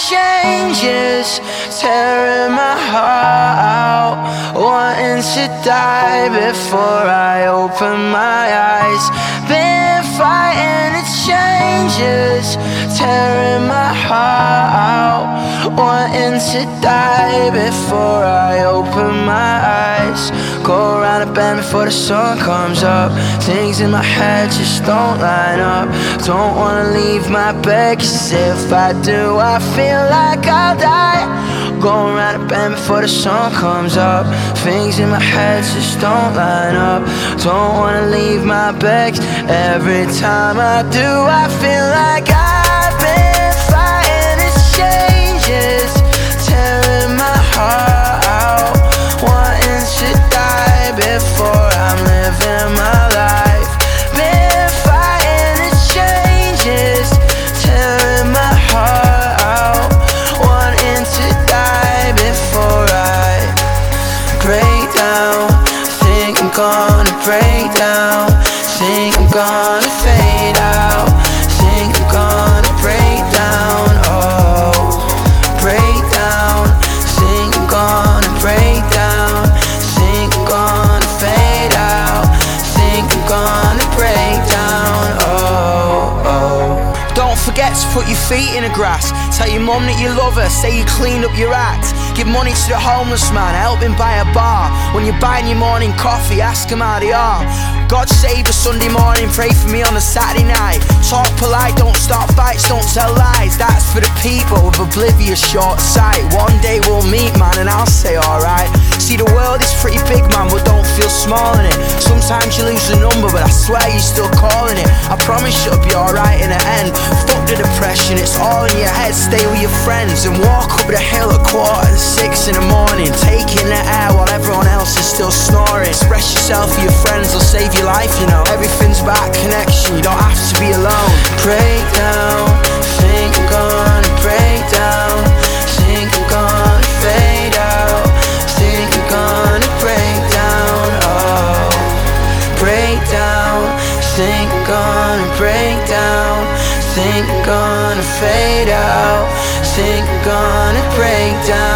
changes, tearing my heart out, wanting to die before I open my eyes. Been fighting the changes, tearing my heart out, wanting to die before I open my eyes. Go around the bend before the sun comes up. Things in my head just don't line up. Don't wanna leave my bed, 'cause if I do, I feel like I'll die. Going around the bend before the sun comes up. Things in my head just don't line up. Don't wanna leave my bed, 'cause every time I do, I feel like I've been fighting its changes, tearing my heart out, wanting to die before I'm living my life. Been fighting its changes, tearing my heart out, wanting to die before I break down. Think I'm gonna break down. Think I'm gonna fade out. Think I'm gonna break down. Oh, break down. Think I'm gonna break down. Think I'm gonna fade out. Think I'm gonna break down. Oh, oh. Don't forget to put your feet in the grass. Tell your mum that you love her. Say you cleaned up your act. Give money to the homeless man, help him buy a bar. When you're buying your morning coffee, ask him how they are. God save a Sunday morning, pray for me on a Saturday night. Talk polite, don't start fights, don't tell lies. That's for the people with oblivious short sight. One day we'll meet, man, and I'll say alright. See, the world is pretty big, man, but don't feel small in it. Sometimes you lose the number, but I swear you're still calling it. I promise you'll be alright in the end. Fuck the depression, it's all in your head. Stay with your friends and walk up the hill at 5:45 in the morning, taking the air while everyone else is still snoring. Express yourself with your friends, they'll save your life, you know. Everything's about connection, you don't have to be alone. Break down, think I'm gonna break down. Think I'm gonna fade out. Think I'm gonna break down. Oh, break down. Think I'm gonna break down. Think I'm gonna fade out. Think I'm gonna break down.